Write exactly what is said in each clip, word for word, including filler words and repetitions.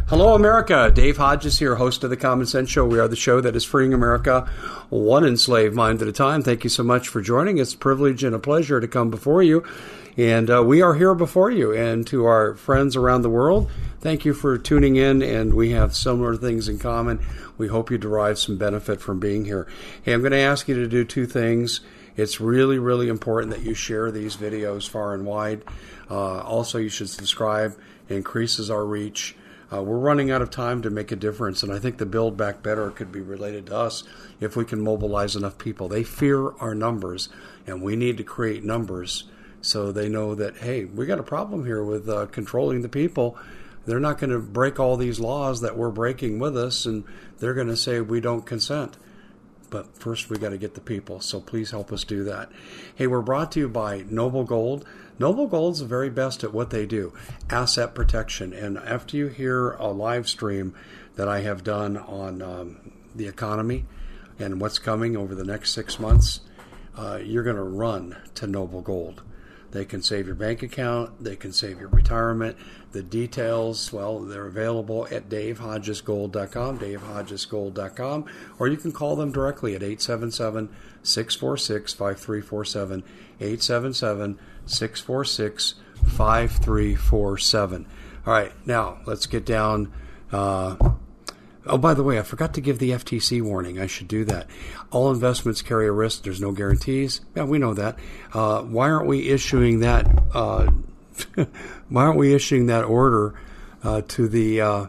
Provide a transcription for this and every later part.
Hello, America. Dave Hodges here, host of The Common Sense Show. We are the show that is freeing America one enslaved mind at a time. Thank you so much for joining. It's a privilege and a pleasure to come before you. And uh, we are here before you. And to our friends around the world, thank you for tuning in. And we have similar things in common. We hope you derive some benefit from being here. Hey, I'm going to ask you to do two things. It's really, really important that you share these videos far and wide. Uh, also, you should subscribe. It increases our reach. Uh, we're running out of time to make a difference, and I think the Build Back Better could be related to us if we can mobilize enough people. They fear our numbers, and we need to create numbers so they know that, hey, we got a problem here with uh, controlling the people. They're not going to break all these laws that we're breaking with us, and they're going to say we don't consent. But first, we got to get the people, so please help us do that. Hey, we're brought to you by Noble Gold. Noble Gold's the very best at what they do, asset protection. And after you hear a live stream that I have done on um, the economy and what's coming over the next six months, uh, you're going to run to Noble Gold. They can save your bank account. They can save your retirement. The details, well, they're available at dave hodges gold dot com, dave hodges gold dot com, or you can call them directly at eight seven seven, six four six, five three four seven, eight seven seven, six four six, five three four seven. All right, now let's get down. Uh, oh, by the way, I forgot to give the F T C warning. I should do that. All investments carry a risk. There's no guarantees. Yeah, we know that. Uh, why aren't we issuing that? Uh, why aren't we issuing that order uh, to the uh,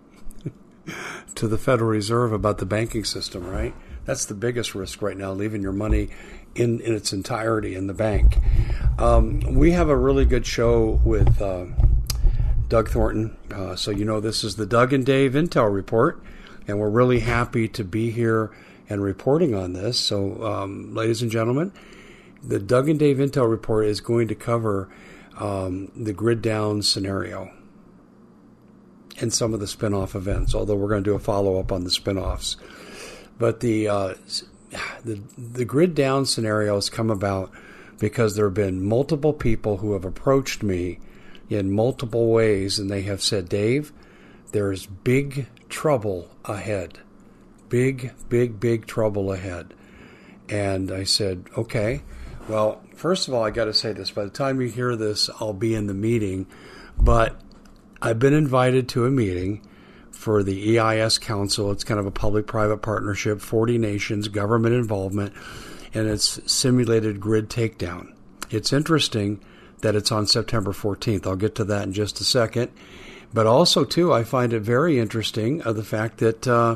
to the Federal Reserve about the banking system? Right. That's the biggest risk right now, leaving your money in, in its entirety in the bank. Um, we have a really good show with uh, Doug Thornton. Uh, so you know this is the Doug and Dave Intel Report, and we're really happy to be here and reporting on this. So, um, ladies and gentlemen, the Doug and Dave Intel Report is going to cover um, the grid down scenario and some of the spinoff events, although we're going to do a follow-up on the spinoffs. But the, uh, the the grid down scenario has come about because there have been multiple people who have approached me in multiple ways, and they have said, Dave, there's big trouble ahead. Big, big, big trouble ahead. And I said, okay. Well, first of all, I got to say this. By the time you hear this, I'll be in the meeting. But I've been invited to a meeting for the E I S Council. It's kind of a public-private partnership, forty nations, government involvement, and it's simulated grid takedown. It's interesting that it's on September fourteenth. I'll get to that in just a second. But also, too, I find it very interesting of the fact that uh,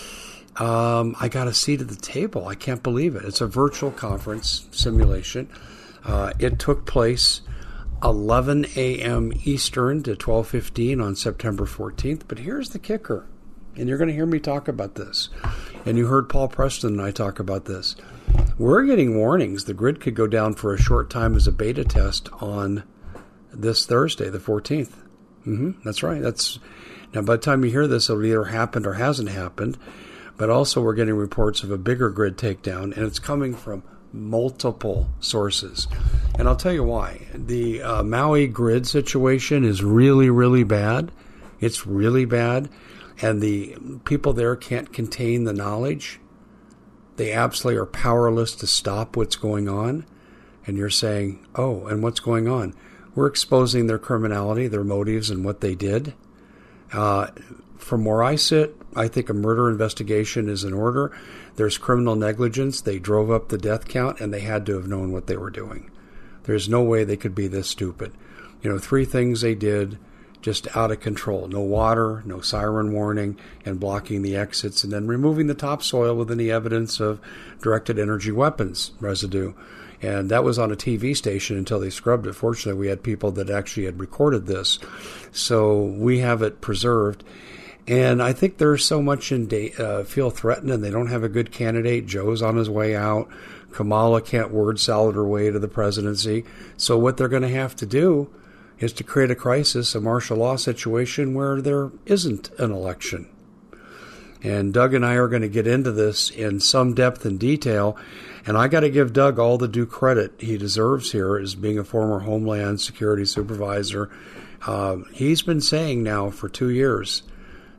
um, I got a seat at the table. I can't believe it. It's a virtual conference simulation. Uh, it took place eleven a.m. Eastern to twelve fifteen on September fourteenth. But here's the kicker, and you're going to hear me talk about this. And you heard Paul Preston and I talk about this. We're getting warnings. The grid could go down for a short time as a beta test on this Thursday, the fourteenth. Mm-hmm, that's right. That's now, by the time you hear this, it'll either happened or hasn't happened. But also we're getting reports of a bigger grid takedown, and it's coming from multiple sources. And I'll tell you why. The uh, Maui grid situation is really, really bad. It's really bad. And the people there can't contain the knowledge. They absolutely are powerless to stop what's going on. And you're saying, oh, and what's going on? We're exposing their criminality, their motives, and what they did. Uh, from where I sit, I think a murder investigation is in order. There's criminal negligence. They drove up the death count, and they had to have known what they were doing. There's no way they could be this stupid. You know, three things they did just out of control. No water, no siren warning, and blocking the exits, and then removing the topsoil with any evidence of directed energy weapons residue. And that was on a T V station until they scrubbed it. Fortunately, we had people that actually had recorded this. So we have it preserved. And I think there's so much in da- uh, feel threatened, and they don't have a good candidate. Joe's on his way out. Kamala can't word salad her way to the presidency. So what they're going to have to do is to create a crisis, a martial law situation where there isn't an election. And Doug and I are going to get into this in some depth and detail. And I got to give Doug all the due credit he deserves here as being a former Homeland Security supervisor. Uh, he's been saying now for two years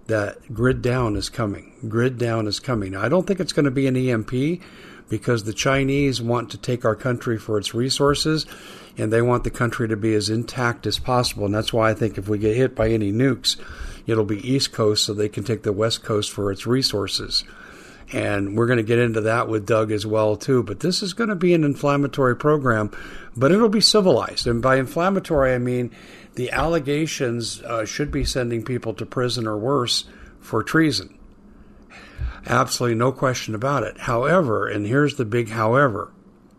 that grid down is coming. Grid down is coming. Now, I don't think it's going to be an E M P because the Chinese want to take our country for its resources, and they want the country to be as intact as possible. And that's why I think if we get hit by any nukes, it'll be East Coast so they can take the West Coast for its resources. And we're going to get into that with Doug as well, too. But this is going to be an inflammatory program, but it'll be civilized. And by inflammatory, I mean the allegations uh, should be sending people to prison or worse for treason. Absolutely no question about it. However, and here's the big however,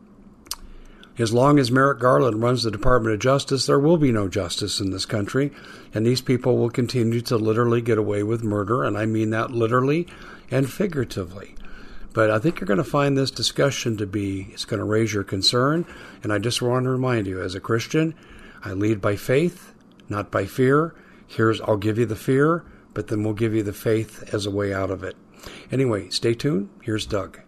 as long as Merrick Garland runs the Department of Justice, there will be no justice in this country, and these people will continue to literally get away with murder, and I mean that literally and figuratively. But I think you're going to find this discussion to be, it's going to raise your concern, and I just want to remind you, as a Christian, I lead by faith, not by fear. Here's, I'll give you the fear, but then we'll give you the faith as a way out of it. Anyway, stay tuned. Here's Doug.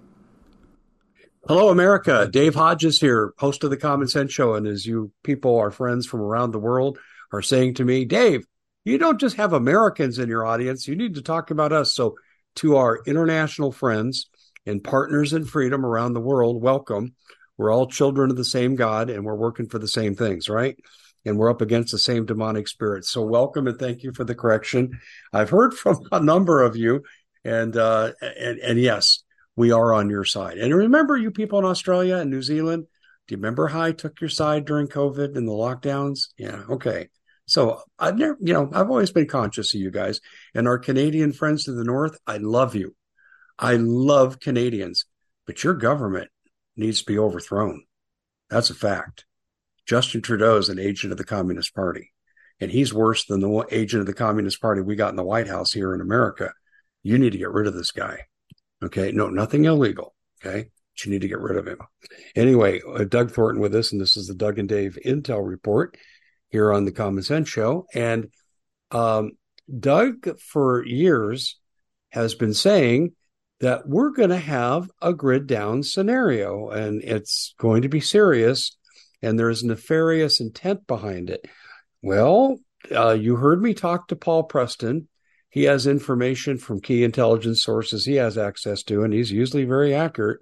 Hello, America. Dave Hodges here, host of the Common Sense Show. And as you people, our friends from around the world, are saying to me, Dave, you don't just have Americans in your audience. You need to talk about us. So to our international friends and partners in freedom around the world, welcome. We're all children of the same God, and we're working for the same things, right? And we're up against the same demonic spirits. So welcome, and thank you for the correction. I've heard from a number of you, and uh, and, and yes, we are on your side. And remember, you people in Australia and New Zealand, do you remember how I took your side during COVID and the lockdowns? Yeah, okay. So I've never, you know, I've always been conscious of you guys. And our Canadian friends to the north, I love you. I love Canadians, but your government needs to be overthrown. That's a fact. Justin Trudeau is an agent of the Communist Party, and he's worse than the agent of the Communist Party we got in the White House here in America. You need to get rid of this guy. Okay. No, nothing illegal. Okay. But you need to get rid of him. Anyway, uh, Doug Thornton with us, and this is the Doug and Dave Intel Report here on the Common Sense Show. And um, Doug, for years, has been saying that we're going to have a grid down scenario, and it's going to be serious, and there's nefarious intent behind it. Well, uh, you heard me talk to Paul Preston. He has information from key intelligence sources he has access to, and he's usually very accurate,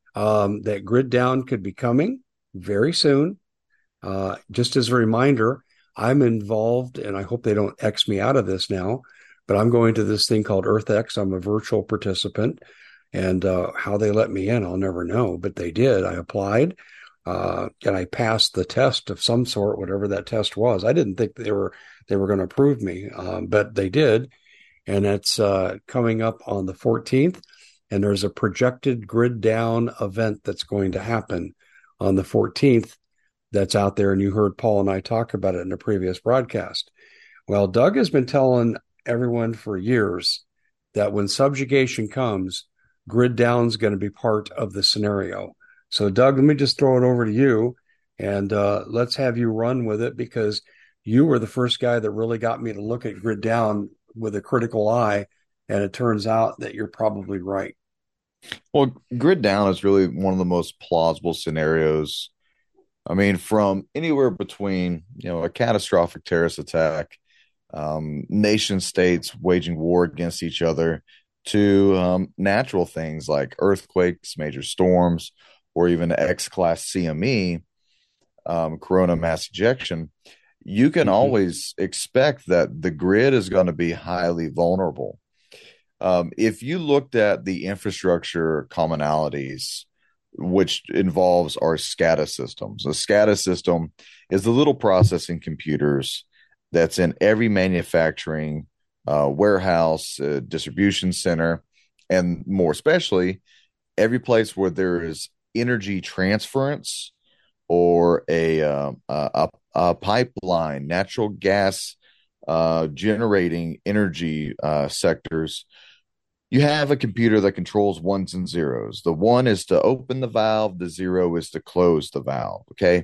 um, that grid down could be coming very soon. Uh, just as a reminder, I'm involved, and I hope they don't X me out of this now, but I'm going to this thing called EarthX. I'm a virtual participant, and uh, how they let me in, I'll never know, but they did. I applied, uh, and I passed the test of some sort, whatever that test was. I didn't think they were they were going to approve me, um, but they did. And it's uh, coming up on the fourteenth, and there's a projected grid down event that's going to happen on the fourteenth that's out there, and you heard Paul and I talk about it in a previous broadcast. Well, Doug has been telling everyone for years that when subjugation comes, grid down is going to be part of the scenario. So, Doug, let me just throw it over to you, and uh, let's have you run with it, because you were the first guy that really got me to look at grid down with a critical eye, and it turns out that you're probably right. Well, grid down is really one of the most plausible scenarios. I mean, from anywhere between, you know, a catastrophic terrorist attack, um, nation states waging war against each other, to um, natural things like earthquakes, major storms, or even X-class C M E, um, corona mass ejection. You can mm-hmm. always expect that the grid is going to be highly vulnerable. Um, if you looked at the infrastructure commonalities, which involves our SCADA systems, a SCADA system is the little processing computers that's in every manufacturing uh, warehouse, uh, distribution center, and more especially every place where there is energy transference or a, uh, a, a pipeline, natural gas uh, generating energy uh, sectors. You have a computer that controls ones and zeros. The one is to open the valve. The zero is to close the valve. Okay.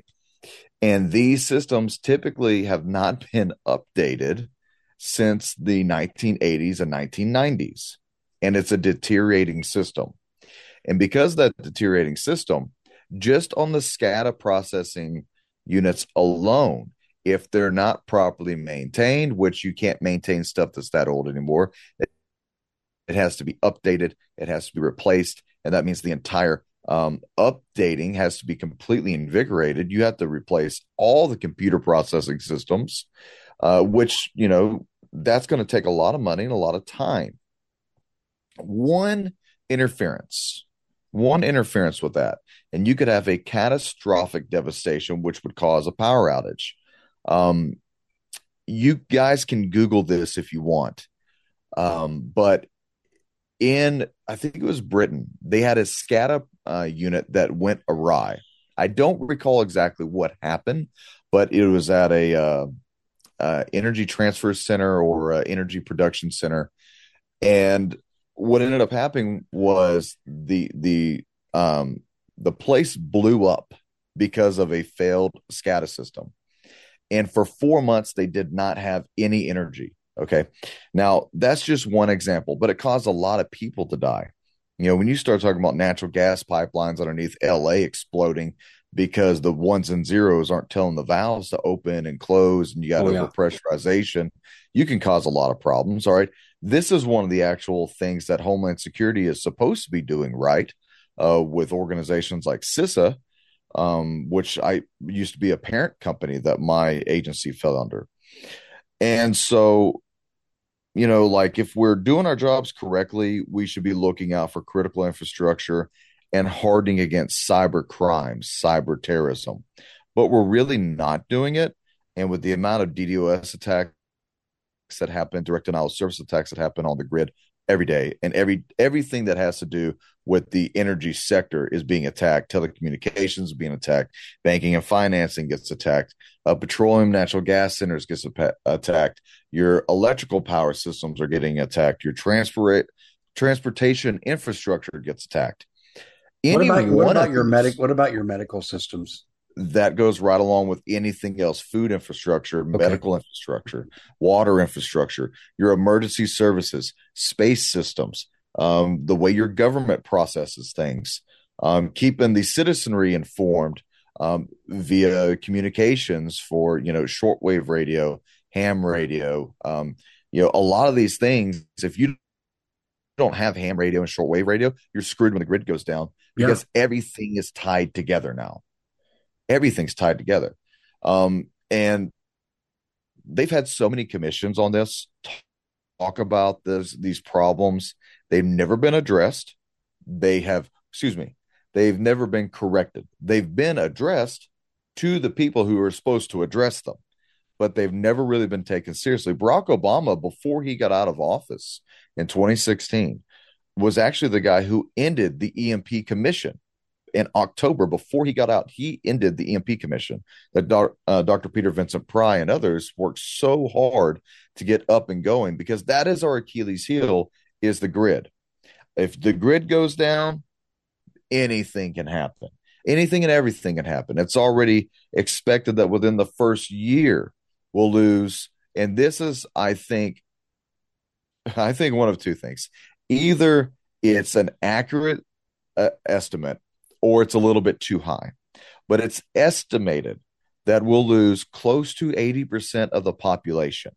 And these systems typically have not been updated since the nineteen eighties and nineteen nineties. And it's a deteriorating system. And because that deteriorating system, just on the SCADA processing units alone, if they're not properly maintained, which you can't maintain stuff that's that old anymore. It, it has to be updated, it has to be replaced, and that means the entire um, updating has to be completely invigorated. You have to replace all the computer processing systems, uh, which, you know, that's going to take a lot of money and a lot of time. One interference, one interference with that, and you could have a catastrophic devastation, which would cause a power outage. Um, you guys can Google this if you want. Um, but in, I think it was Britain, they had a SCADA uh, unit that went awry. I don't recall exactly what happened, but it was at a uh, uh, energy transfer center or uh, energy production center. And what ended up happening was the, the, um, the place blew up because of a failed SCADA system. And for four months, they did not have any energy. Okay. Now, that's just one example, but it caused a lot of people to die. You know, when you start talking about natural gas pipelines underneath L A exploding because the ones and zeros aren't telling the valves to open and close, and you got oh, overpressurization, yeah. you can cause a lot of problems. All right. This is one of the actual things that Homeland Security is supposed to be doing right uh, with organizations like CISA, um, which I used to be a parent company that my agency fell under. And so, you know, like if we're doing our jobs correctly, we should be looking out for critical infrastructure and hardening against cyber crimes, cyber terrorism. But we're really not doing it. And with the amount of DDoS attacks that happen, direct denial of service attacks that happen on the grid every day, and every everything that has to do with the energy sector is being attacked. Telecommunications is being attacked. Banking and financing gets attacked. Uh, petroleum, natural gas centers gets ap- attacked. Your electrical power systems are getting attacked. Your transport transportation infrastructure gets attacked. Any what about, what about your medic? What about your medical systems? That goes right along with anything else: food infrastructure, okay. medical infrastructure, water infrastructure, your emergency services, space systems, um, the way your government processes things, um, keeping the citizenry informed um, via communications for, you know, shortwave radio, ham radio. Um, you know, a lot of these things, if you don't have ham radio and shortwave radio, you're screwed when the grid goes down because yeah. everything is tied together now. Everything's tied together. Um, and they've had so many commissions on this talk about this, these problems. They've never been addressed. They have, excuse me, they've never been corrected. They've been addressed to the people who are supposed to address them, but they've never really been taken seriously. Barack Obama, before he got out of office in twenty sixteen, was actually the guy who ended the E M P commission. In October, before he got out, he ended the E M P commission that uh, Doctor Peter Vincent Pry and others worked so hard to get up and going, because that is our Achilles heel, is the grid. If the grid goes down, anything can happen. Anything and everything can happen. It's already expected that within the first year we'll lose. And this is, I think, I think one of two things. Either it's an accurate uh, estimate, or it's a little bit too high. But it's estimated that we'll lose close to eighty percent of the population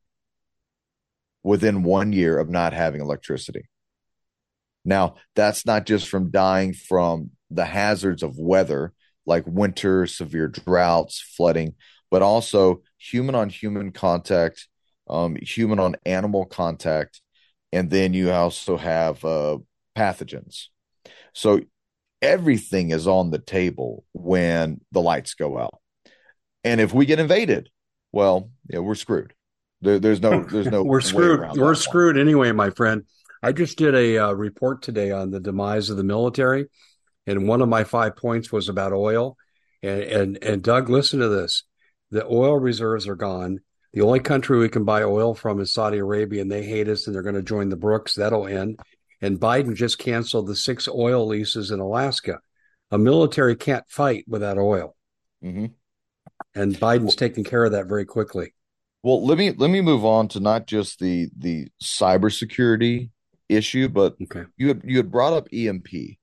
within one year of not having electricity. Now, that's not just from dying from the hazards of weather, like winter, severe droughts, flooding, but also human-on-human contact, um, human-on-animal contact, and then you also have uh, pathogens. So everything is on the table when the lights go out. And if we get invaded, well, yeah, we're screwed. There, there's no, there's no. we're screwed. We're screwed one. Anyway, my friend. I just did a uh, report today on the demise of the military, and one of my five points was about oil. And and and Doug, listen to this: the oil reserves are gone. The only country we can buy oil from is Saudi Arabia, and they hate us, and they're going to join the Brooks. That'll end. And Biden just canceled the six oil leases in Alaska. A military can't fight without oil. Mm-hmm. And Biden's taking care of that very quickly. Well, let me let me move on to not just the the cybersecurity issue, but okay. you had you had brought up E M P.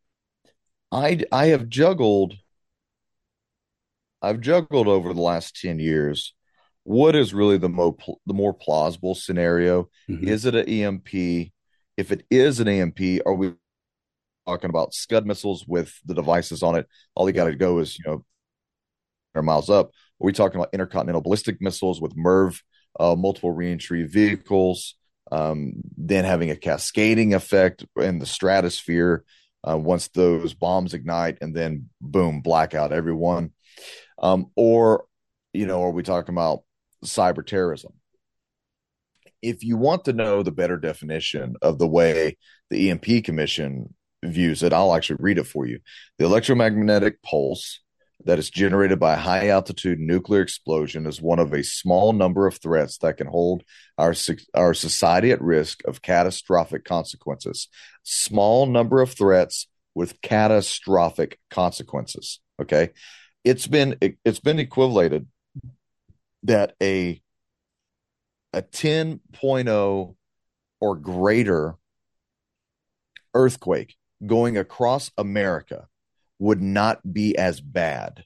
I I have juggled I've juggled over the last ten years what is really the mo the more plausible scenario? Mm-hmm. Is it an E M P? If it is an E M P, are we talking about Scud missiles with the devices on it? All you got to go is, you know, miles up. Are we talking about intercontinental ballistic missiles with MIRV, uh, multiple reentry vehicles, um, then having a cascading effect in the stratosphere uh, once those bombs ignite, and then boom, blackout everyone? Um, or, you know, are we talking about cyber terrorism? If you want to know the better definition of the way the E M P Commission views it, I'll actually read it for you. The electromagnetic pulse that is generated by a high altitude nuclear explosion is one of a small number of threats that can hold our, our society at risk of catastrophic consequences. Small number of threats with catastrophic consequences. Okay. It's been, it, it's been equivalated that a a ten point oh or greater earthquake going across America would not be as bad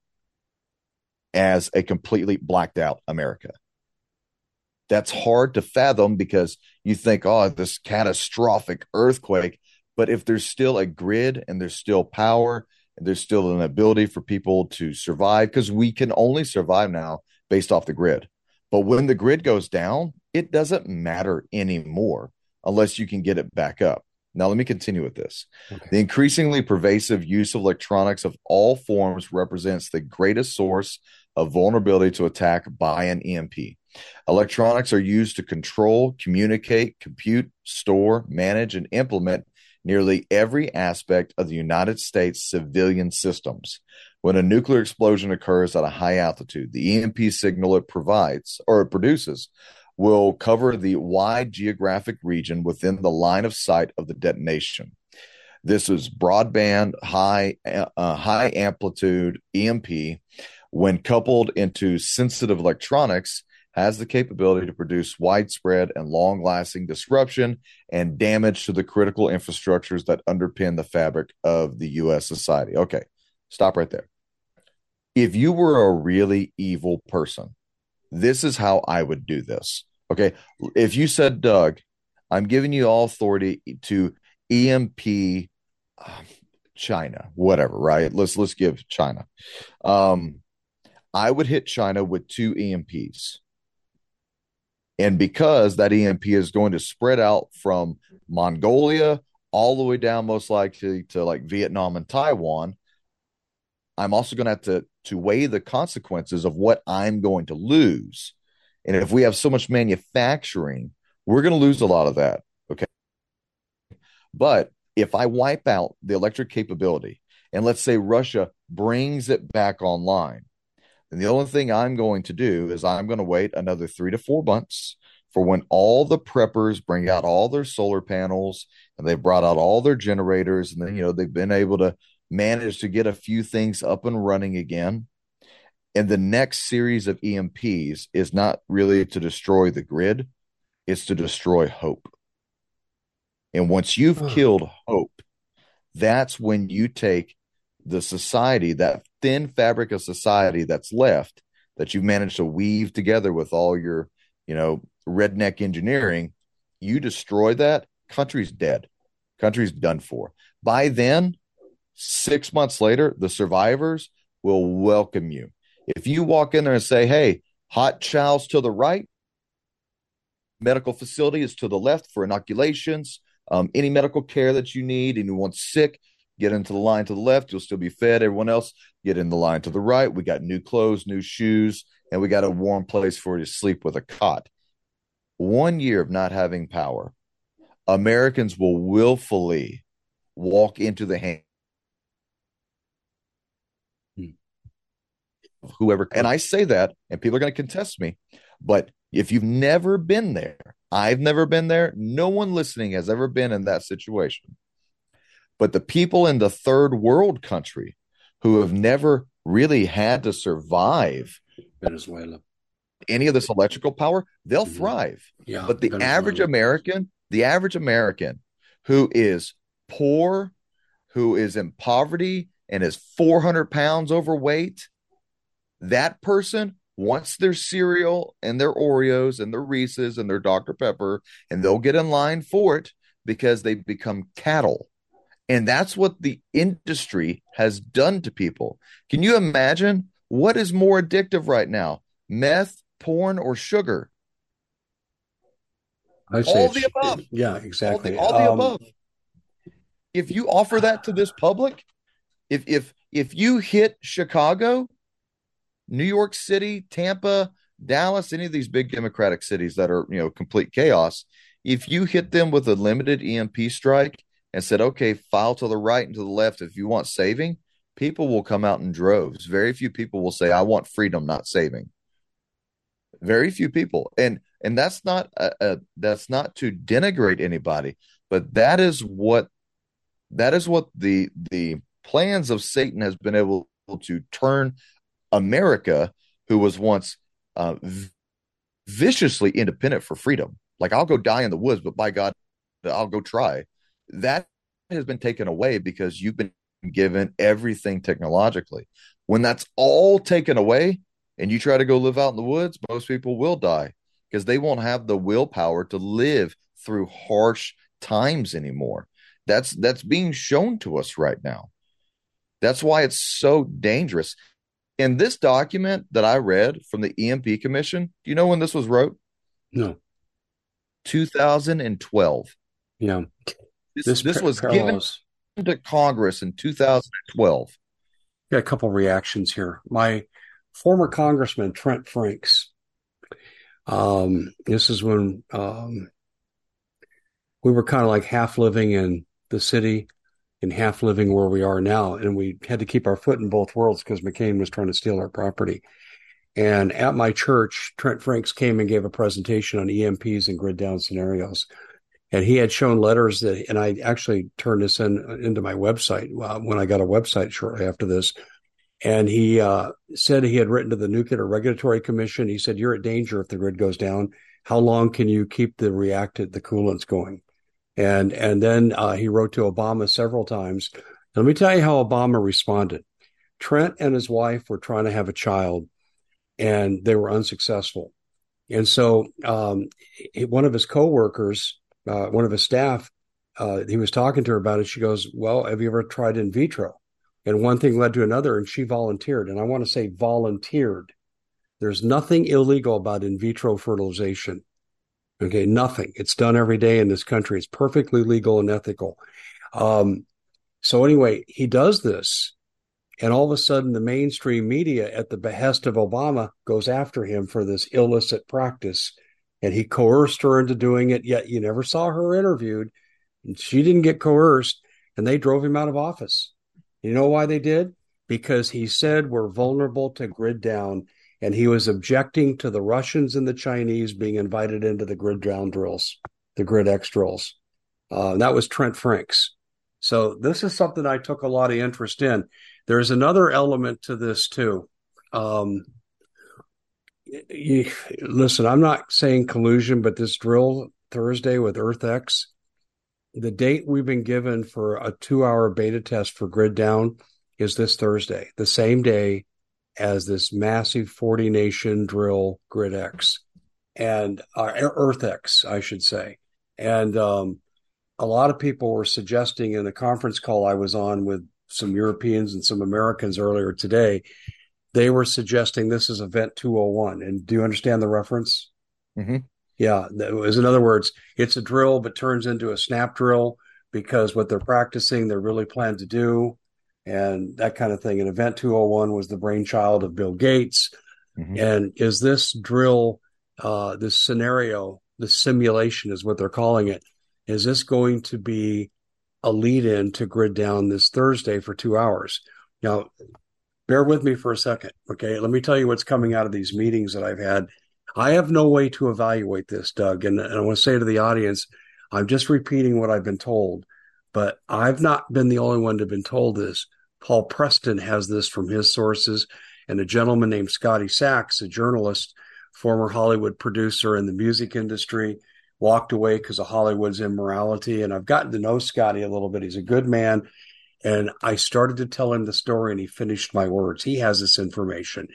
as a completely blacked out America. That's hard to fathom because you think, oh, this catastrophic earthquake. But if there's still a grid and there's still power and there's still an ability for people to survive, because we can only survive now based off the grid. But when the grid goes down, it doesn't matter anymore unless you can get it back up. Now, let me continue with this. Okay. The increasingly pervasive use of electronics of all forms represents the greatest source of vulnerability to attack by an E M P. Electronics are used to control, communicate, compute, store, manage, and implement nearly every aspect of the United States civilian systems. When a nuclear explosion occurs at a high altitude, the E M P signal it provides or it produces will cover the wide geographic region within the line of sight of the detonation. This is broadband, high, uh, high amplitude E M P, when coupled into sensitive electronics, has the capability to produce widespread and long-lasting disruption and damage to the critical infrastructures that underpin the fabric of the U S society. Okay, stop right there. If you were a really evil person, this is how I would do this. Okay, if you said, Doug, I'm giving you all authority to E M P uh, China, whatever, right? Let's let's give China. Um, I would hit China with two E M Ps. And because that E M P is going to spread out from Mongolia all the way down, most likely to like Vietnam and Taiwan, I'm also going to have to, to weigh the consequences of what I'm going to lose. And if we have so much manufacturing, we're going to lose a lot of that. Okay. But if I wipe out the electric capability, and let's say Russia brings it back online, and the only thing I'm going to do is I'm going to wait another three to four months for when all the preppers bring out all their solar panels and they've brought out all their generators, and then, you know, they've been able to manage to get a few things up and running again. And the next series of E M Ps is not really to destroy the grid, it's to destroy hope. And once you've oh. killed hope, that's when you take the society, that thin fabric of society that's left, that you've managed to weave together with all your, you know, redneck engineering, you destroy that, country's dead. Country's done for. By then, six months later, the survivors will welcome you. If you walk in there and say, hey, hot chow's to the right, medical facility is to the left for inoculations, um, any medical care that you need, anyone's sick, get into the line to the left, you'll still be fed. Everyone else, get in the line to the right. We got new clothes, new shoes, and we got a warm place for you to sleep with a cot. One year of not having power, Americans will willfully walk into the hand of whoever. And I say that, and people are going to contest me, but if you've never been there, I've never been there, no one listening has ever been in that situation. But the people in the third world country who have never really had to survive Venezuela, any of this electrical power, they'll mm-hmm. thrive. Yeah, but the Venezuela. average American, the average American who is poor, who is in poverty and is four hundred pounds overweight, that person wants their cereal and their Oreos and their Reese's and their Doctor Pepper, and they'll get in line for it because they become cattle. And that's what the industry has done to people. Can you imagine what is more addictive right now? Meth, porn, or sugar? I say All the it's, above. yeah, All the exactly. all the Um, above. If you offer that to this public, if if if you hit Chicago, New York City, Tampa, Dallas, any of these big democratic cities that are, you know, complete chaos, if you hit them with a limited E M P strike and said, okay, file to the right and to the left if you want saving, people will come out in droves. Very few people will say, I want freedom, not saving. Very few people. And and that's not a, a that's not to denigrate anybody, but that is what that is what the the plans of Satan has been able to turn America, who was once uh, v- viciously independent for freedom. Like, I'll go die in the woods, but by God, I'll go try. That has been taken away because you've been given everything technologically. When that's all taken away and you try to go live out in the woods, most people will die because they won't have the willpower to live through harsh times anymore. That's that's being shown to us right now. That's why it's so dangerous. In this document that I read from the E M P Commission, do you know when this was wrote? no, two thousand twelve. yeah, This this this par- was given parallels. to Congress in two thousand twelve. Got a couple reactions here. My former congressman Trent Franks. Um, this is when um, we were kind of like half living in the city and half living where we are now, and we had to keep our foot in both worlds because McCain was trying to steal our property. And at my church, Trent Franks came and gave a presentation on E M Ps and grid down scenarios. And he had shown letters that, and I actually turned this in into my website uh, when I got a website shortly after this. And he uh, said he had written to the Nuclear Regulatory Commission. He said, you're at danger if the grid goes down. How long can you keep the reactant, the coolants going? And and then uh, he wrote to Obama several times. Let me tell you how Obama responded. Trent and his wife were trying to have a child, and they were unsuccessful. And so um, one of his coworkers, uh, one of his staff, uh, he was talking to her about it. She goes, well, have you ever tried in vitro? And one thing led to another, and she volunteered. And I want to say volunteered. There's nothing illegal about in vitro fertilization. Okay, nothing. It's done every day in this country. It's perfectly legal and ethical. Um, so anyway, he does this. And all of a sudden, the mainstream media, at the behest of Obama, goes after him for this illicit practice. And he coerced her into doing it, yet you never saw her interviewed. And she didn't get coerced, and they drove him out of office. You know why they did? Because he said we're vulnerable to grid down, and he was objecting to the Russians and the Chinese being invited into the grid down drills, the grid X drills. Uh, that was Trent Franks. So this is something I took a lot of interest in. There's another element to this too. Um, you, listen, I'm not saying collusion, but this drill Thursday with EarthX, the date we've been given for a two-hour beta test for grid down is this Thursday, the same day as this massive forty nation drill GridX and uh, EarthX, I should say. And um, a lot of people were suggesting in a conference call I was on with some Europeans and some Americans earlier today, they were suggesting this is Event two oh one. And do you understand the reference? Mm-hmm. Yeah, that was, in other words, it's a drill but turns into a snap drill because what they're practicing, they're really plan to do, and that kind of thing. And Event two oh one was the brainchild of Bill Gates. Mm-hmm. And is this drill, uh, this scenario, this simulation is what they're calling it, is this going to be a lead-in to grid down this Thursday for two hours? Now, bear with me for a second, okay? Let me tell you what's coming out of these meetings that I've had. I have no way to evaluate this, Doug, and, and I want to say to the audience, I'm just repeating what I've been told, but I've not been the only one to have been told this. Paul Preston has this from his sources, and a gentleman named Scotty Sachs, a journalist, former Hollywood producer in the music industry, walked away because of Hollywood's immorality. And I've gotten to know Scotty a little bit. He's a good man. And I started to tell him the story, and he finished my words. He has this information.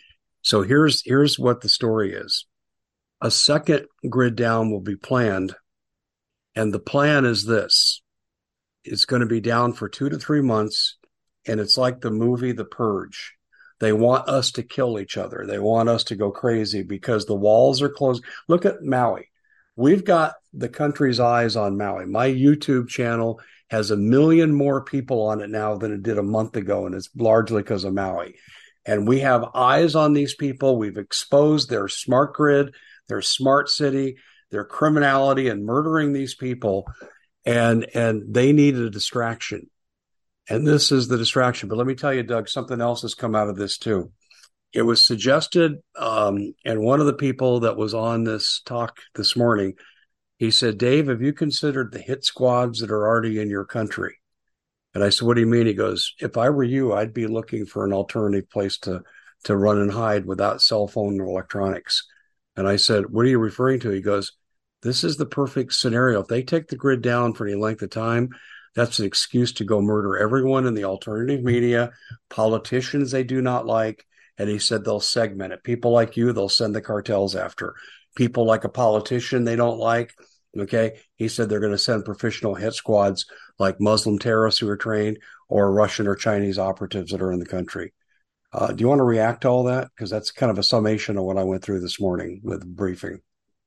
So here's here's what the story is. A second grid down will be planned, and the plan is this. It's going to be down for two to three months, and it's like the movie The Purge. They want us to kill each other. They want us to go crazy because the walls are closed. Look at Maui. We've got the country's eyes on Maui. My YouTube channel has a million more people on it now than it did a month ago, and it's largely because of Maui. And we have eyes on these people. We've exposed their smart grid, their smart city, their criminality, and murdering these people. And, and they needed a distraction. And this is the distraction. But let me tell you, Doug, something else has come out of this too. It was suggested, um, and one of the people that was on this talk this morning, he said, Dave, have you considered the hit squads that are already in your country? And I said, what do you mean? He goes, if I were you, I'd be looking for an alternative place to, to run and hide without cell phone or electronics. And I said, what are you referring to? He goes, this is the perfect scenario. If they take the grid down for any length of time, that's an excuse to go murder everyone in the alternative media, politicians they do not like. And he said they'll segment it. People like you, they'll send the cartels after. People like a politician they don't like, okay? He said they're going to send professional hit squads like Muslim terrorists who are trained or Russian or Chinese operatives that are in the country. Uh, do you want to react to all that? Because that's kind of a summation of what I went through this morning with the briefing.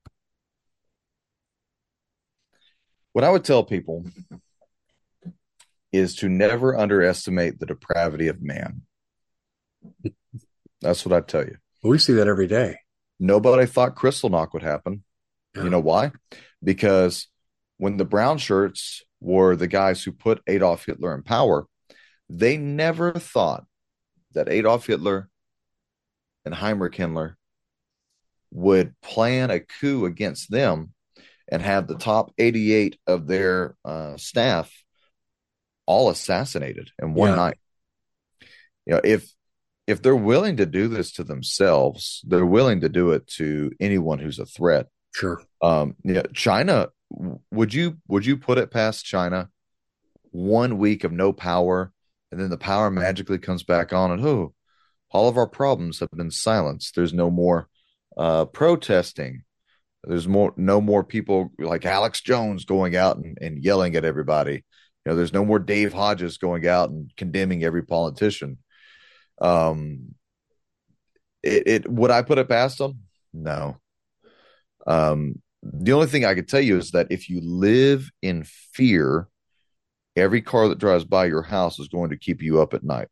What I would tell people is to never underestimate the depravity of man. That's what I tell you. We see that every day. Nobody thought Kristallnacht would happen. Yeah. You know why? Because when the brown shirts were the guys who put Adolf Hitler in power, they never thought that Adolf Hitler and Heinrich Himmler would plan a coup against them and have the top eighty-eight of their uh, staff all assassinated in one Yeah. night. You know, if if they're willing to do this to themselves, they're willing to do it to anyone who's a threat. Sure. Um, yeah, China. Would you would you put it past China? One week of no power, and then the power magically comes back on, and oh, all of our problems have been silenced. There's no more uh, protesting. There's more no more people like Alex Jones going out and, and yelling at everybody. You know, there's no more Dave Hodges going out and condemning every politician. Um, it, it would I put it past them? No. Um, the only thing I could tell you is that if you live in fear, every car that drives by your house is going to keep you up at night.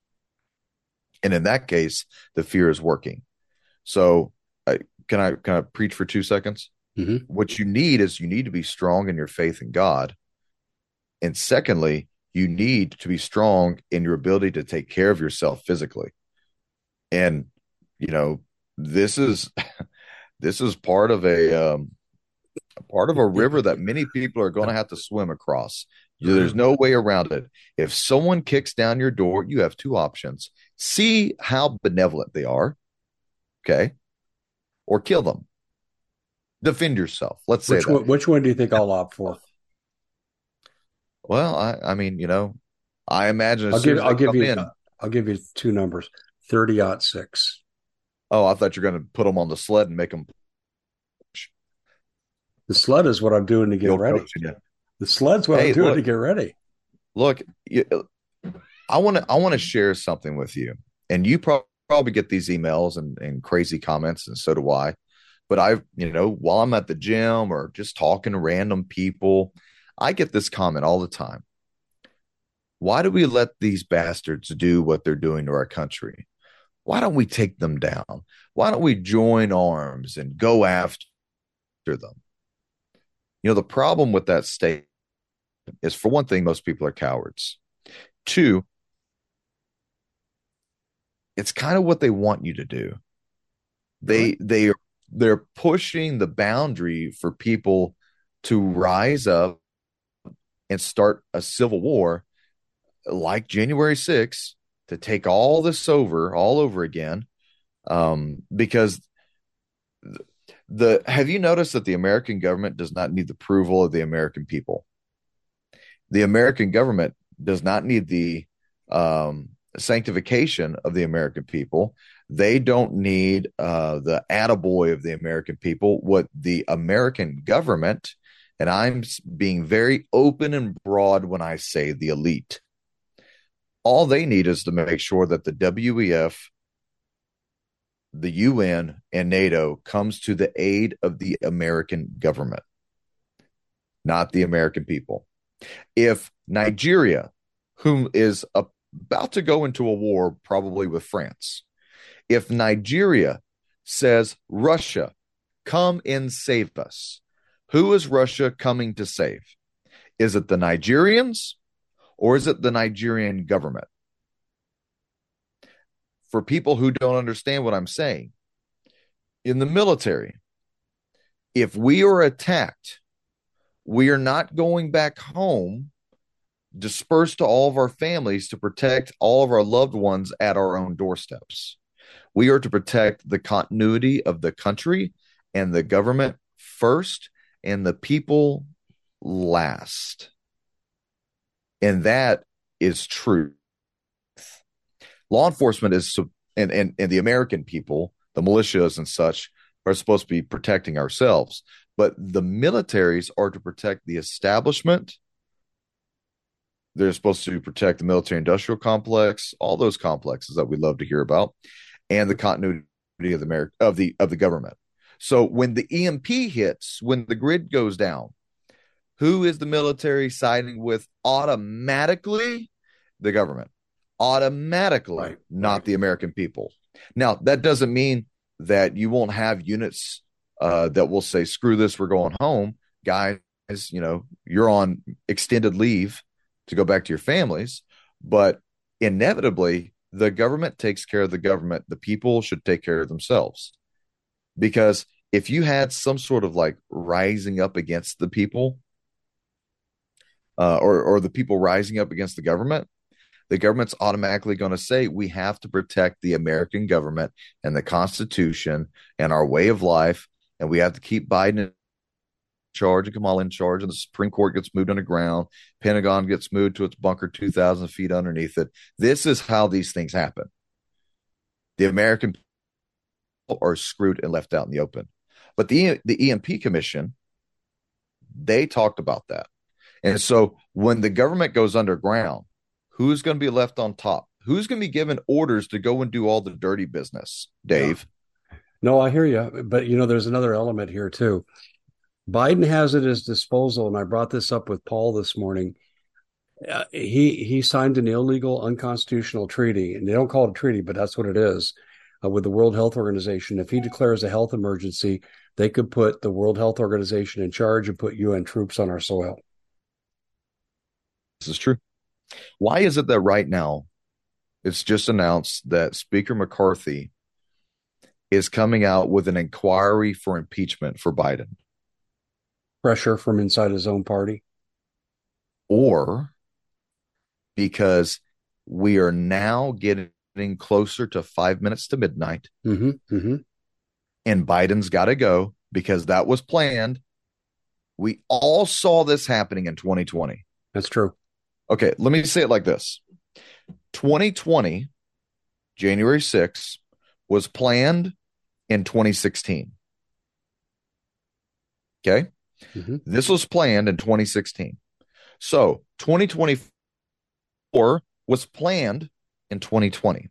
And in that case, the fear is working. So I, can I kind of preach for two seconds? Mm-hmm. What you need is you need to be strong in your faith in God. And secondly, you need to be strong in your ability to take care of yourself physically. And, you know, this is this is part of a um, part of a river that many people are going to have to swim across. There's no way around it. If someone kicks down your door, you have two options. See how benevolent they are, okay, or kill them. Defend yourself. Let's say Which that. one, which one do you think I'll opt for? Well, I, I mean, you know, I imagine as I'll soon give as they I'll give come you in, I'll give you two numbers. thirty aught six. oh, I thought you're going to put them on the sled and make them. The sled is what I'm doing to get You'll ready. coach you. The sled's what Hey, I'm doing look. to get ready. Look, you, I want to I want to share something with you, and you prob- probably get these emails and, and crazy comments, and so do I. But I, you know, while I'm at the gym or just talking to random people, I get this comment all the time. Why do we let these bastards do what they're doing to our country? Why don't we take them down? Why don't we join arms and go after them? You know, the problem with that statement is, for one thing, most people are cowards. Two, it's kind of what they want you to do. They they are they're pushing the boundary for people to rise up and start a civil war like January sixth to take all this over all over again. Um, because the, the have you noticed that the American government does not need the approval of the American people? The American government does not need the um, sanctification of the American people. They don't need uh, the attaboy of the American people. What the American government, and I'm being very open and broad when I say the elite, all they need is to make sure that the W E F, the U N, and NATO comes to the aid of the American government, not the American people. If Nigeria, whom is about to go into a war probably with France, if Nigeria says, Russia, come and save us, who is Russia coming to save? Is it the Nigerians or is it the Nigerian government? For people who don't understand what I'm saying, in the military, if we are attacked, we are not going back home dispersed to all of our families to protect all of our loved ones at our own doorsteps. We are to protect the continuity of the country and the government first and the people last. And that is true. Law enforcement is, and, and, and the American people, the militias and such, are supposed to be protecting ourselves. But the militaries are to protect the establishment. They're supposed to protect the military industrial complex, all those complexes that we love to hear about, and the continuity of the Ameri- of the of the government. So when the E M P hits, when the grid goes down, who is the military siding with automatically? The government. Automatically, right, not right. The American people. Now, that doesn't mean that you won't have units uh, that will say, screw this, we're going home. Guys, you know, you're on extended leave to go back to your families. But inevitably, the government takes care of the government. The people should take care of themselves. Because if you had some sort of like rising up against the people, uh, or, or the people rising up against the government, the government's automatically going to say, we have to protect the American government and the Constitution and our way of life. And we have to keep Biden in charge and Kamala in charge. And the Supreme Court gets moved underground. Pentagon gets moved to its bunker two thousand feet underneath it. This is how these things happen. The American people are screwed and left out in the open. But the, the E M P Commission, they talked about that. And so when the government goes underground, who's going to be left on top? Who's going to be given orders to go and do all the dirty business, Dave? Yeah. No, I hear you. But, you know, there's another element here, too. Biden has at his disposal, and I brought this up with Paul this morning. Uh, he he signed an illegal, unconstitutional treaty, and they don't call it a treaty, but that's what it is, uh, with the World Health Organization. If he declares a health emergency, they could put the World Health Organization in charge and put U N troops on our soil. This is true. Why is it that right now it's just announced that Speaker McCarthy is coming out with an inquiry for impeachment for Biden? Pressure from inside his own party? Or because we are now getting closer to five minutes to midnight, mm-hmm, mm-hmm. and Biden's got to go because that was planned. We all saw this happening in twenty twenty. That's true. Okay, let me say it like this. twenty twenty, January sixth, was planned in twenty sixteen. Okay? Mm-hmm. This was planned in twenty sixteen. So twenty twenty-four was planned in twenty twenty.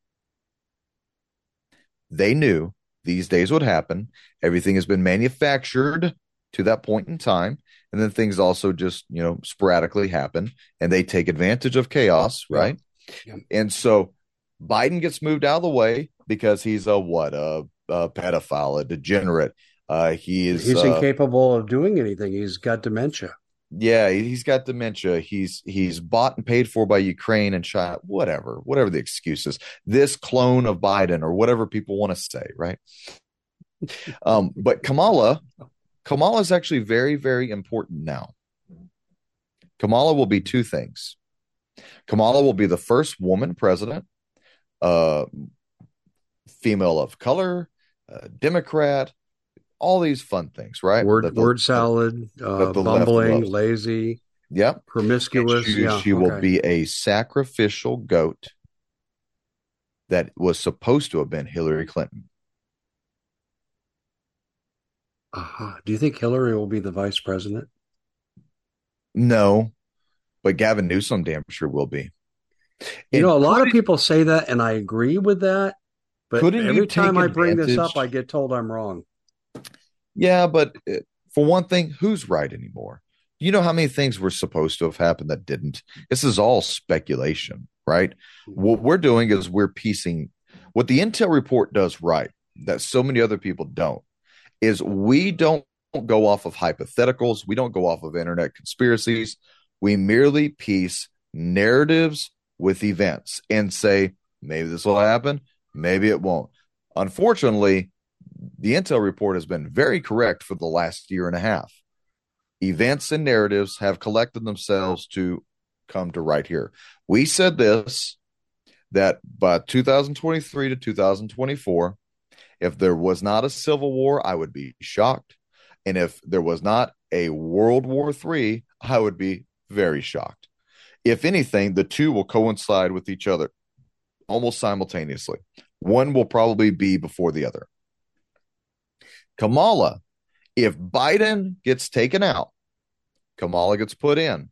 They knew these days would happen. Everything has been manufactured to that point in time. And then things also just, you know, sporadically happen and they take advantage of chaos, right? Yeah. And so Biden gets moved out of the way because he's a what? A, a pedophile, a degenerate. Uh, he is He's uh, incapable of doing anything. He's got dementia. Yeah, he's got dementia. He's he's bought and paid for by Ukraine and China, whatever, whatever the excuse is. This clone of Biden or whatever people want to say, right? um, but Kamala, Kamala is actually very, very important now. Kamala will be two things. Kamala will be the first woman president, uh, female of color, uh, Democrat, all these fun things, right? Word, the, word salad, uh, bumbling, lazy, yep, promiscuous. She, yeah, she okay. will be a sacrificial goat that was supposed to have been Hillary Clinton. Uh-huh. Do you think Hillary will be the vice president? No, but Gavin Newsom damn sure will be. You know, And a lot of could, people say that, and I agree with that. But couldn't you every take time I bring this up, advantage? I get told I'm wrong. Yeah, but uh, for one thing, who's right anymore? You know how many things were supposed to have happened that didn't? This is all speculation, right? What we're doing is we're piecing what the Intel report does right, that so many other people don't, is we don't go off of hypotheticals. We don't go off of internet conspiracies. We merely piece narratives with events and say, maybe this will happen, maybe it won't. Unfortunately, the Intel report has been very correct for the last year and a half. Events and narratives have collected themselves to come to right here. We said this, that by two thousand twenty-three to two thousand twenty-four, if there was not a civil war, I would be shocked. And if there was not a World War Three, I would be very shocked. If anything, the two will coincide with each other almost simultaneously. One will probably be before the other. Kamala, if Biden gets taken out, Kamala gets put in,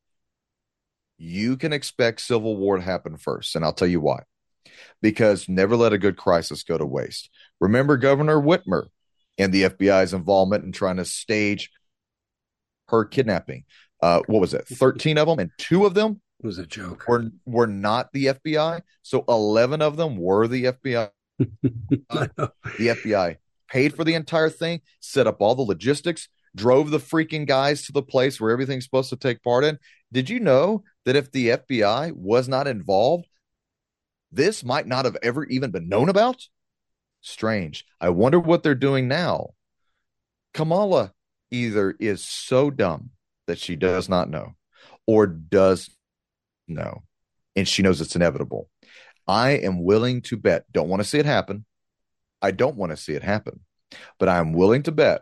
you can expect civil war to happen first. And I'll tell you why. Because never let a good crisis go to waste. Remember Governor Whitmer and the F B I's involvement in trying to stage her kidnapping. Uh, what was it? thirteen of them, and two of them It was a joke. were were not the F B I. So eleven of them were the F B I. The F B I paid for the entire thing, set up all the logistics, drove the freaking guys to the place where everything's supposed to take part in. Did you know that if the F B I was not involved, this might not have ever even been known about? Strange. I wonder what they're doing now. Kamala either is so dumb that she does not know, or does know, and she knows it's inevitable. I am willing to bet, don't want to see it happen. I don't want to see it happen, but I'm willing to bet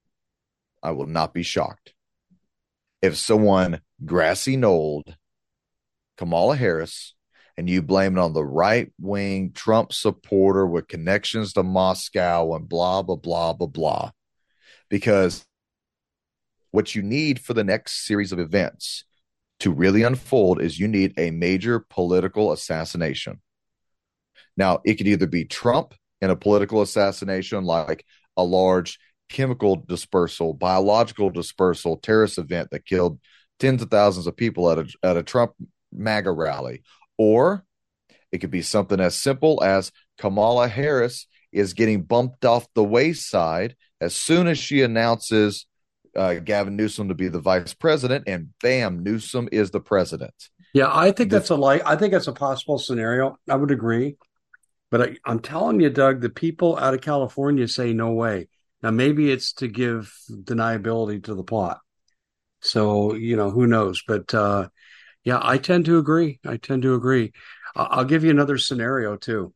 I will not be shocked if someone grassy knolled Kamala Harris and you blame it on the right wing Trump supporter with connections to Moscow and blah, blah, blah, blah, blah. Because what you need for the next series of events to really unfold is you need a major political assassination. Now, it could either be Trump in a political assassination, like a large chemical dispersal, biological dispersal, terrorist event that killed tens of thousands of people at a, at a Trump MAGA rally. Or it could be something as simple as Kamala Harris is getting bumped off the wayside as soon as she announces uh, Gavin Newsom to be the vice president, and bam, Newsom is the president. Yeah, I think that's a like. I think that's a possible scenario. I would agree. But I, I'm telling you, Doug, the people out of California say no way. Now, maybe it's to give deniability to the plot. So, you know, who knows? But uh, yeah, I tend to agree. I tend to agree. I- I'll give you another scenario, too.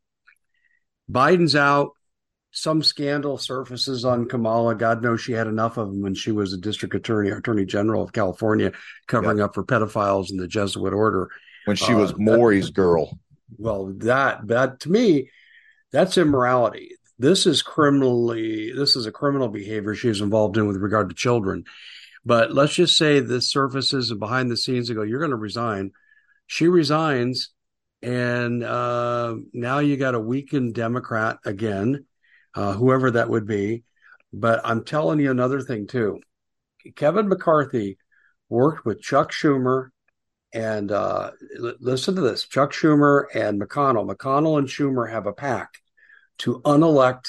Biden's out. Some scandal surfaces on Kamala. God knows she had enough of them when she was a district attorney, attorney general of California, covering yep. up for pedophiles in the Jesuit order. When she uh, was Maury's that, girl. Well, that, that to me, that's immorality. This is criminally, this is a criminal behavior she is involved in with regard to children. But let's just say this surfaces and behind the scenes they go, you're going to resign. She resigns. And uh, now you got a weakened Democrat again, uh, whoever that would be. But I'm telling you another thing, too. Kevin McCarthy worked with Chuck Schumer. And uh, l- listen to this, Chuck Schumer and McConnell. McConnell and Schumer have a pact to unelect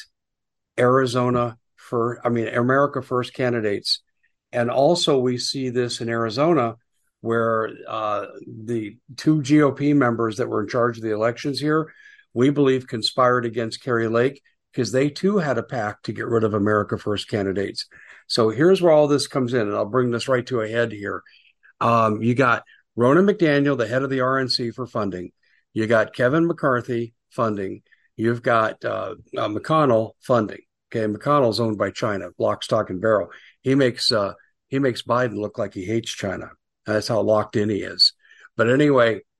Arizona for, I mean, America First candidates. And also we see this in Arizona where uh, the two G O P members that were in charge of the elections here, we believe conspired against Kari Lake because they too had a pact to get rid of America First candidates. So here's where all this comes in, and I'll bring this right to a head here. Um, you got Ronna McDaniel, the head of the R N C for funding. You got Kevin McCarthy funding. You've got uh, uh, McConnell funding. Okay, McConnell's owned by China, lock, stock, and barrel. He makes uh, he makes Biden look like he hates China. That's how locked in he is. But anyway,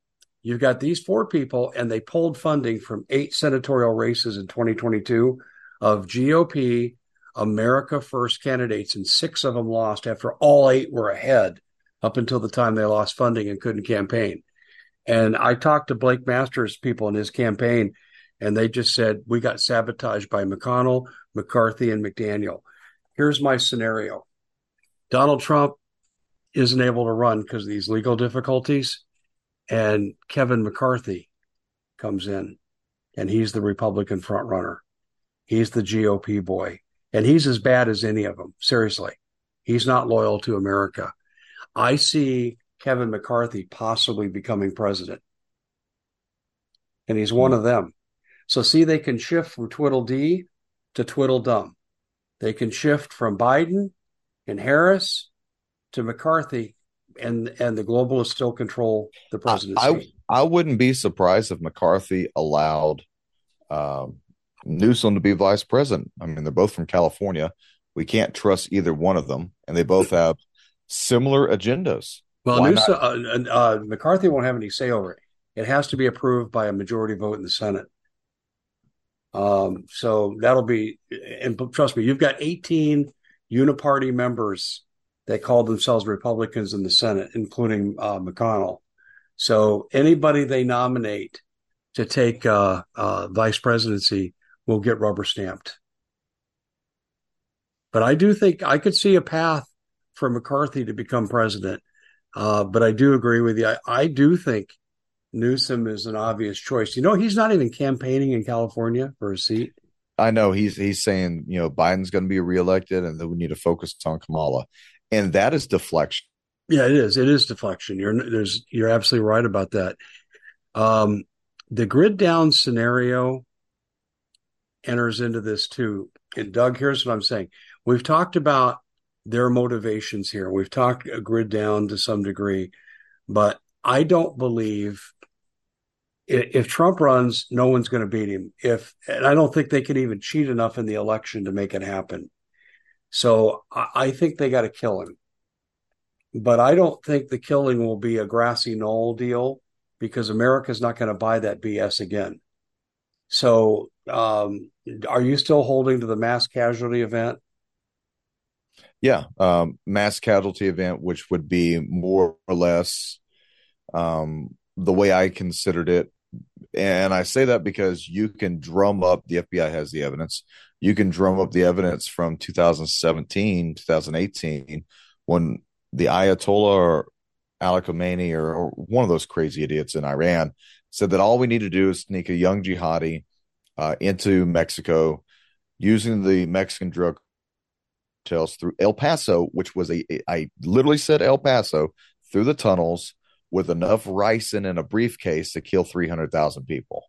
You've got these four people, and they pulled funding from eight senatorial races in twenty twenty-two of G O P, America First candidates, and six of them lost after all eight were ahead up until the time they lost funding and couldn't campaign. And I talked to Blake Masters people in his campaign, and they just said, we got sabotaged by McConnell, McCarthy, and McDaniel. Here's my scenario. Donald Trump isn't able to run because of these legal difficulties, and Kevin McCarthy comes in, and he's the Republican frontrunner. He's the G O P boy, and he's as bad as any of them. Seriously, he's not loyal to America. I see Kevin McCarthy possibly becoming president, and he's one of them. So see, they can shift from Twiddledee to Twiddledum. They can shift from Biden and Harris to McCarthy, and and the globalists still control the presidency. I, I, I wouldn't be surprised if McCarthy allowed um, Newsom to be vice president. I mean, they're both from California. We can't trust either one of them, and they both have similar agendas. Well, Newsom, uh, uh, McCarthy won't have any say over it. It has to be approved by a majority vote in the Senate. Um, so that'll be, and trust me, you've got eighteen uniparty members that call themselves Republicans in the Senate, including uh, McConnell. So anybody they nominate to take uh, uh, vice presidency will get rubber stamped. But I do think I could see a path for McCarthy to become president. Uh, but I do agree with you. I, I do think Newsom is an obvious choice. You know, he's not even campaigning in California for a seat. I know he's he's saying, you know, Biden's going to be reelected and that we need to focus on Kamala. And that is deflection. Yeah, it is. It is deflection. You're there's you're absolutely right about that. Um, the grid down scenario enters into this too. And Doug, here's what I'm saying. We've talked about their motivations here. We've talked a grid down to some degree, but I don't believe if Trump runs, no one's going to beat him. If and I don't think they can even cheat enough in the election to make it happen. So I think they got to kill him. But I don't think the killing will be a grassy knoll deal because America's not going to buy that B S again. So um, are you still holding to the mass casualty event? Yeah, um, mass casualty event, which would be more or less um, the way I considered it. And I say that because you can drum up, the F B I has the evidence, you can drum up the evidence from two thousand seventeen, two thousand eighteen, when the Ayatollah or Ali Khamenei or, or one of those crazy idiots in Iran said that all we need to do is sneak a young jihadi uh, into Mexico using the Mexican drug cartels through El Paso, which was a, I literally said El Paso, through the tunnels with enough rice in, in a briefcase to kill three hundred thousand people.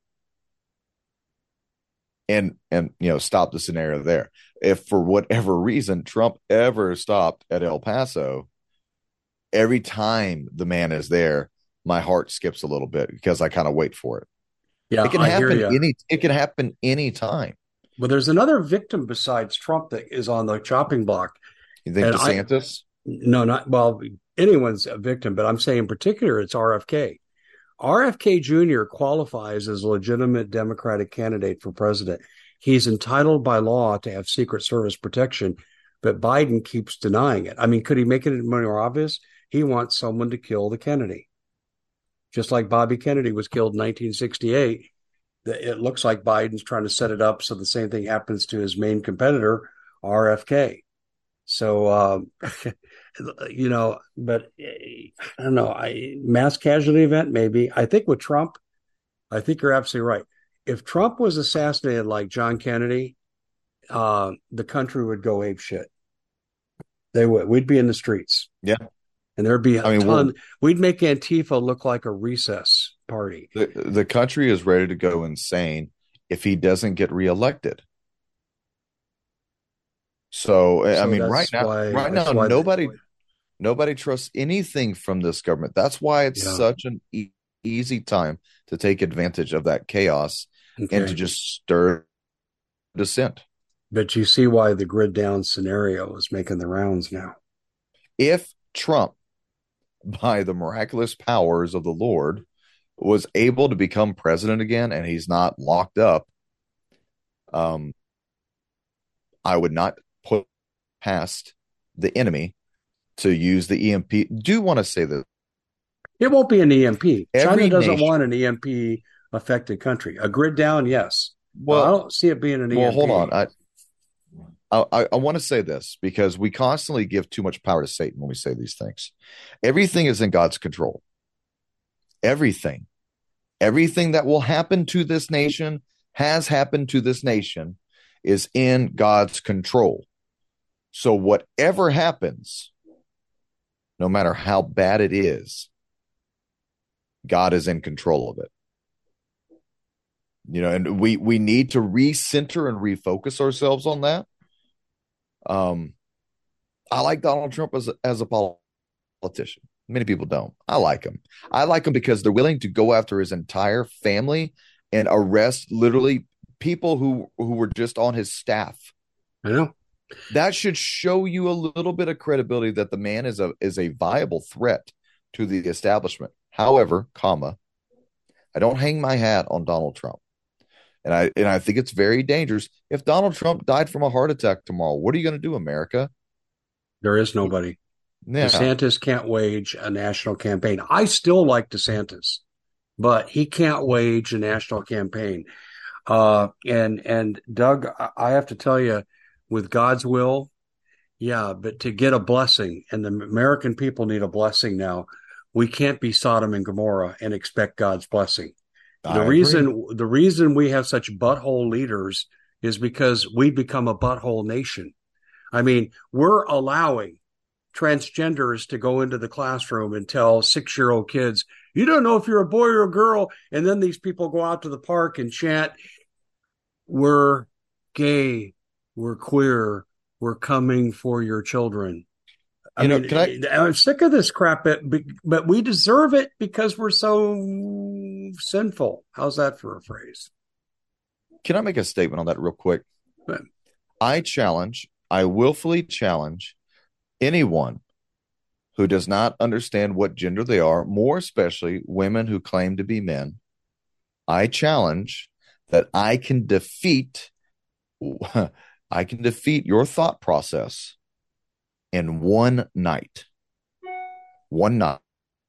And, and, you know, stop the scenario there. If for whatever reason Trump ever stopped at El Paso, every time the man is there, my heart skips a little bit because I kind of wait for it. Yeah, it can I happen hear you. any. It can happen anytime. But there's another victim besides Trump that is on the chopping block. You think And DeSantis? I, no, not well. Anyone's a victim, but I'm saying in particular it's R F K. R F K Junior qualifies as a legitimate Democratic candidate for president. He's entitled by law to have Secret Service protection, but Biden keeps denying it. I mean, could he make it more obvious? He wants someone to kill the Kennedy. Just like Bobby Kennedy was killed in nineteen sixty-eight, it looks like Biden's trying to set it up so the same thing happens to his main competitor, R F K. So, um, you know, but I don't know, I, mass casualty event, maybe. I think with Trump, I think you're absolutely right. If Trump was assassinated like John Kennedy, uh, the country would go apeshit. They would. We'd be in the streets. Yeah. And there'd be a I mean, ton. We'd make Antifa look like a recess party. The, the country is ready to go insane if he doesn't get reelected. So, so I mean, right now, why, right now, nobody, nobody trusts anything from this government. That's why it's yeah. such an e- easy time to take advantage of that chaos okay. and to just stir dissent. But you see why the grid down scenario is making the rounds now. If Trump, by the miraculous powers of the Lord, was able to become president again and he's not locked up, um, I would not put past the enemy to use the E M P. Do want to say that It won't be an E M P. China every doesn't nation, want an E M P affected country. A grid down, yes. But I well, don't see it being an well, E M P. hold on. I, I, I want to say this because we constantly give too much power to Satan when we say these things. Everything is in God's control. Everything, everything that will happen to this nation has happened to this nation is in God's control. So whatever happens, no matter how bad it is, God is in control of it. You know, and we we need to recenter and refocus ourselves on that. Um, I like Donald Trump as a, as a politician. Many people don't. I like him. I like him because they're willing to go after his entire family and arrest literally people who who were just on his staff. I know. That should show you a little bit of credibility that the man is a is a viable threat to the establishment. However, comma, I don't hang my hat on Donald Trump. And I and I think it's very dangerous. If Donald Trump died from a heart attack tomorrow, what are you going to do, America? There is nobody. Yeah. DeSantis can't wage a national campaign. I still like DeSantis, but he can't wage a national campaign. Uh, and and Doug, I have to tell you, with God's will, yeah, but to get a blessing, and the American people need a blessing now. We can't be Sodom and Gomorrah and expect God's blessing. The I reason agree. the reason we have such butthole leaders is because we become a butthole nation. I mean, we're allowing transgenders to go into the classroom and tell six-year-old kids, you don't know if you're a boy or a girl. And then these people go out to the park and chant, we're gay, we're queer, we're coming for your children. I You know, mean, can I I'm sick of this crap, but, but we deserve it because we're so sinful. How's that for a phrase? can I make a statement on that real quick? But, I challenge, I willfully challenge anyone who does not understand what gender they are, more especially women who claim to be men. I challenge that I can defeat I can defeat your thought process in one night. One night.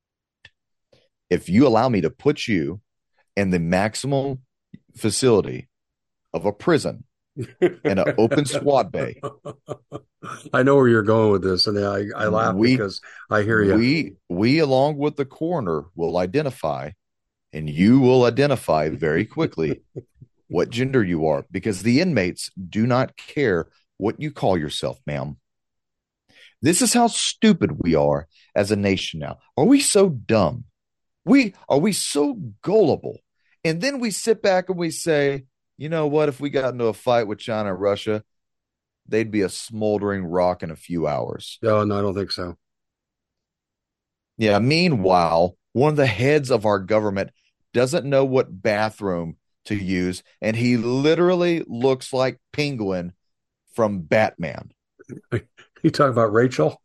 If you allow me to put you in the maximum facility of a prison in an open squad bay. I know where you're going with this, and I, I laugh we, because I hear you. We, we, along with the coroner, will identify, and you will identify very quickly what gender you are, because the inmates do not care what you call yourself, ma'am. This is how stupid we are as a nation now. Are we so dumb? We are we so gullible? And then we sit back and we say, you know what? If we got into a fight with China and Russia, they'd be a smoldering rock in a few hours. No, no, I don't think so. Yeah. Meanwhile, one of the heads of our government doesn't know what bathroom to use, and he literally looks like Penguin from Batman. You talk about Rachel?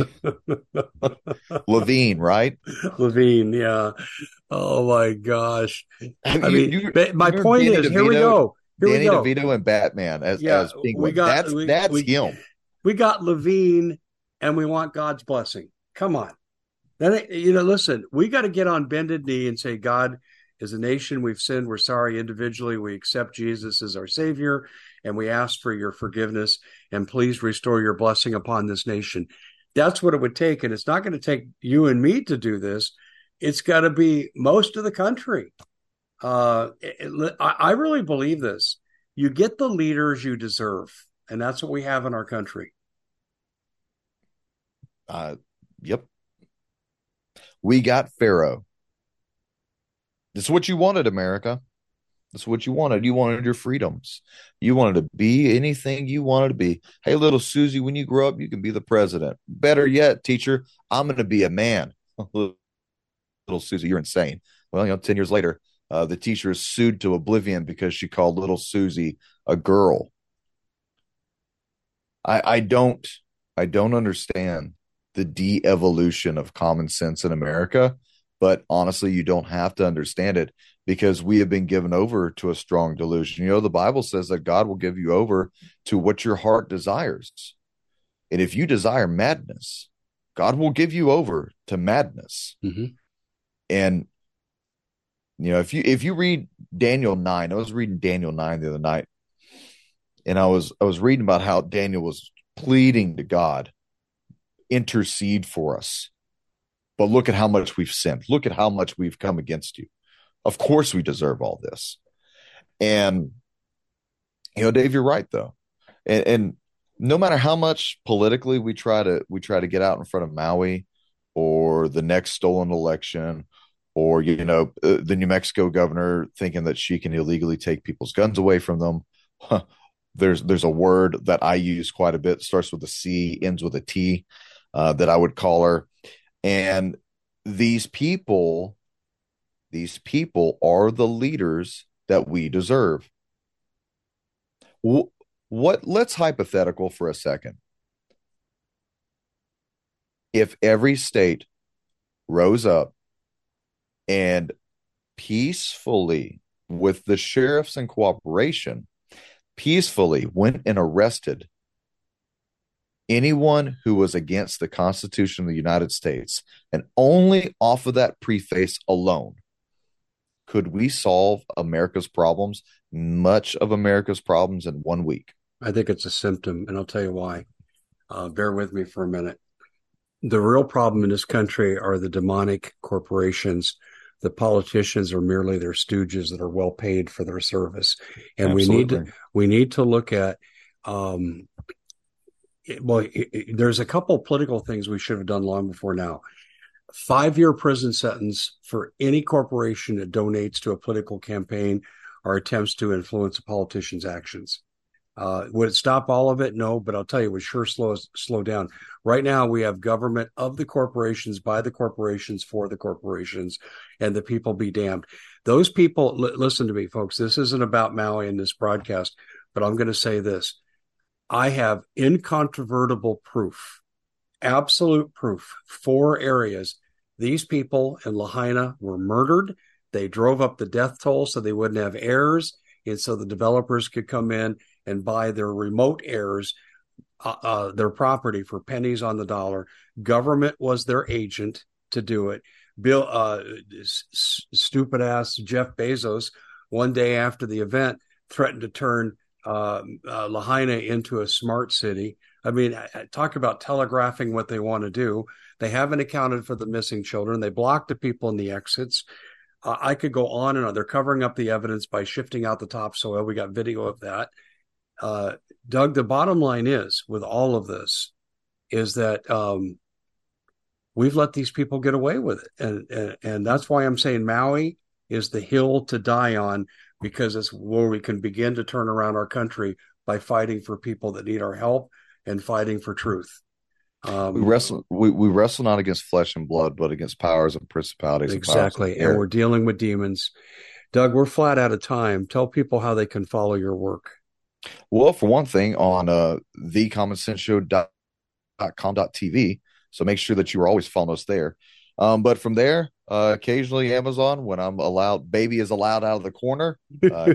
Levine, right? Levine, yeah. Oh my gosh. I you, mean, you, but my you point Danny is, DeVito, here we go. Here Danny we go. DeVito and Batman as, yeah, as Penguin. We got, that's we, that's we, him. We got Levine, and we want God's blessing. Come on. Then, you know, listen, we got to get on bended knee and say, God, as a nation, we've sinned. We're sorry individually. We accept Jesus as our Savior, and we ask for your forgiveness. And please restore your blessing upon this nation. That's what it would take. And it's not going to take you and me to do this. It's got to be most of the country. Uh, it, I, I really believe this. You get the leaders you deserve. And that's what we have in our country. Uh, yep. We got Pharaoh. This is what you wanted, America. This is what you wanted. You wanted your freedoms. You wanted to be anything you wanted to be. Hey, little Susie, when you grow up, you can be the president. Better yet, teacher, I'm going to be a man. Little Susie, you're insane. Well, you know, ten years later, uh, the teacher is sued to oblivion because she called little Susie a girl. I, I don't, I don't understand the de-evolution of common sense in America, But honestly, you don't have to understand it because we have been given over to a strong delusion. You know, the Bible says that God will give you over to what your heart desires. And if you desire madness, God will give you over to madness. Mm-hmm. And you know, if you if you read Daniel nine, I was reading Daniel nine the other night, and I was I was reading about how Daniel was pleading to God, intercede for us. But look at how much we've sinned. Look at how much we've come against you. Of course we deserve all this. And you know, Dave, you're right though. And, and no matter how much politically we try to we try to get out in front of Maui or the next stolen election, or you know uh, the New Mexico governor thinking that she can illegally take people's guns away from them. Huh. There's there's a word that I use quite a bit, starts with a C, ends with a T, uh, that I would call her. And these people, these people are the leaders that we deserve. What? Let's hypothetical for a second. If every state rose up and peacefully, with the sheriffs in cooperation, peacefully went and arrested anyone who was against the Constitution of the United States, and only off of that preface alone, could we solve America's problems, much of America's problems, in one week? I think it's a symptom, and I'll tell you why. Uh, bear with me for a minute. The real problem in this country are the demonic corporations. The politicians are merely their stooges that are well paid for their service. And Absolutely. we need to we need to look at um, it, well, it, it, there's a couple of political things we should have done long before now. Five-year prison sentence for any corporation that donates to a political campaign or attempts to influence a politician's actions. Uh, would it stop all of it? No, but I'll tell you, it would sure slow slow down. Right now, we have government of the corporations, by the corporations, for the corporations, and the people be damned. Those people, l- listen to me, folks. This isn't about Maui in this broadcast, but I'm going to say this. I have incontrovertible proof, absolute proof, four areas. These people in Lahaina were murdered. They drove up the death toll so they wouldn't have heirs, and so the developers could come in and buy their remote heirs uh, uh, their property for pennies on the dollar. Government was their agent to do it. Bill, uh, s- stupid ass Jeff Bezos, one day after the event, threatened to turn uh, uh, Lahaina into a smart city. I mean, I, I talk about telegraphing what they want to do. They haven't accounted for the missing children. They blocked the people in the exits. Uh, I could go on and on. They're covering up the evidence by shifting out the topsoil. We got video of that. Uh, Doug, the bottom line is, with all of this, is that um, we've let these people get away with it. And, and, and that's why I'm saying Maui is the hill to die on, because it's where we can begin to turn around our country by fighting for people that need our help and fighting for truth. Um, we wrestle we, we wrestle not against flesh and blood, but against powers and principalities. Exactly. And, and we're dealing with demons. Doug, we're flat out of time. Tell people how they can follow your work. Well, for one thing, on uh, the common sense show dot com dot t v. So make sure that you are always following us there. Um, but from there, uh, occasionally Amazon, when I'm allowed, baby is allowed out of the corner. Uh,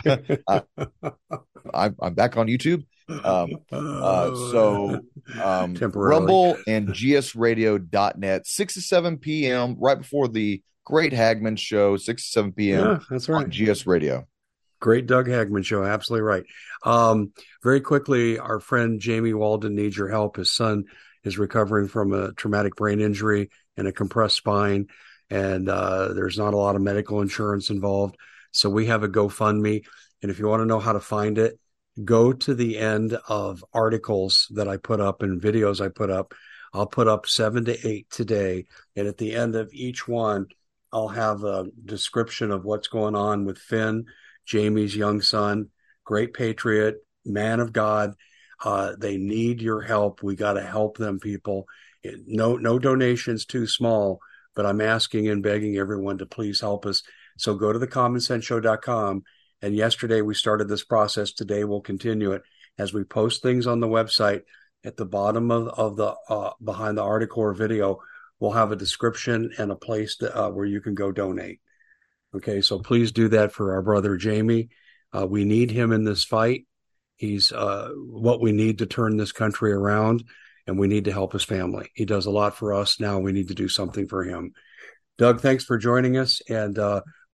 I, I, I'm, I'm back on YouTube. Um, uh, so um, Rumble and G S radio dot net, six to seven p.m. right before the Great Hagman Show, six to seven p.m. Yeah, that's right. On G S Radio. Great Doug Hagman Show. Absolutely right. Um, very quickly, our friend Jamie Walden needs your help. His son is recovering from a traumatic brain injury and a compressed spine, and uh, there's not a lot of medical insurance involved. So we have a GoFundMe, and if you want to know how to find it, go to the end of articles that I put up and videos I put up. I'll put up seven to eight today, and at the end of each one, I'll have a description of what's going on with Finn, Jamie's young son, great patriot, man of God. Uh, they need your help. We got to help them, people. No, no donations too small, but I'm asking and begging everyone to please help us. So go to the common sense show dot com. And yesterday we started this process. Today we'll continue it as we post things on the website. At the bottom of, of the uh, behind the article or video, will have a description and a place to, uh, where you can go donate. Okay, so please do that for our brother Jamie. Uh, we need him in this fight. He's uh, what we need to turn this country around, and we need to help his family. He does a lot for us. Now we need to do something for him. Doug, thanks for joining us, and uh,